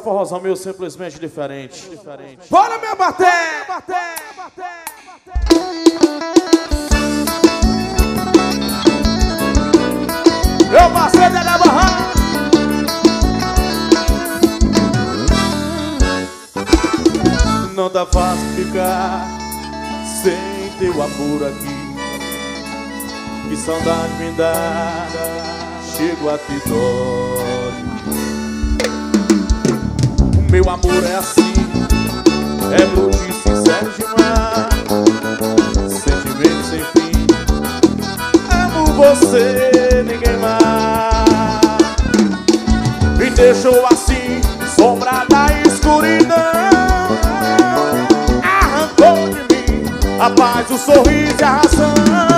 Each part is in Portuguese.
forrozão meu simplesmente diferente. Bora, meu bater! Meu parceiro da barra. Não tá fácil ficar sem teu amor aqui. Que saudade me dá, chego a te dói. O meu amor é assim, é bruto e sincero demais. Sentimento sem fim, amo você, ninguém mais. Me deixou assim, sombra da escuridão. Arrancou de mim a paz, o sorriso e a razão.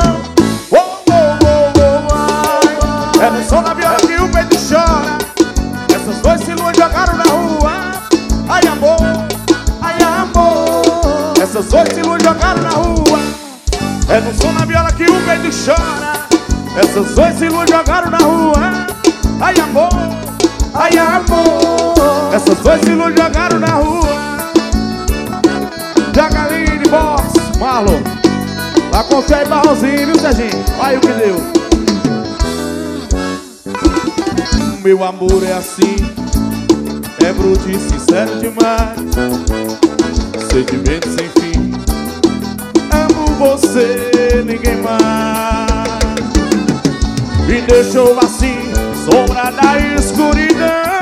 É no som da viola que o peito chora. Essas duas silhuas jogaram na rua. Ai amor, ai amor. Essas duas silhuas jogaram na rua. É no som da viola que o peito chora. Essas duas silhuas jogaram na rua. Ai amor, ai amor. Essas duas silhuas jogaram na rua. Jacaline, Boss, Marlon. Lá com o Fé e Barrozinho, viu, Serginho? Olha o que deu. Meu amor é assim, é bruto e sincero demais. Sentimento sem fim, amo você, ninguém mais. Me deixou assim, sombra da escuridão.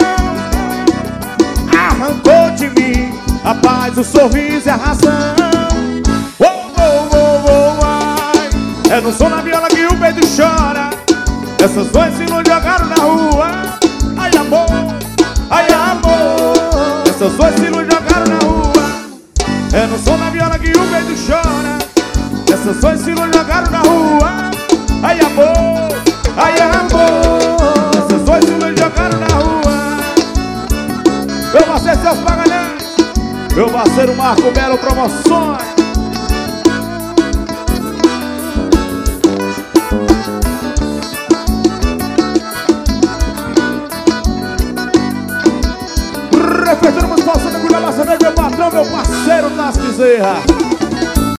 Arrancou de mim a paz, o sorriso e a razão. Oh, oh, oh, oh, ai. É no som da viola que o peito chora. Essas duas se não jogaram na rua. Ai amor, ai amor. Essas duas se não jogaram na rua. É no som da viola que o peito chora. Essas duas se não jogaram na rua. Ai amor, ai amor. Essas duas se não jogaram na rua. Meu parceiro Seus Paganhães, meu parceiro Marco Belo Promoções. Prefeitura Municipal Santa Cruz da Maçã, meu patrão, meu parceiro Nas Bezerra.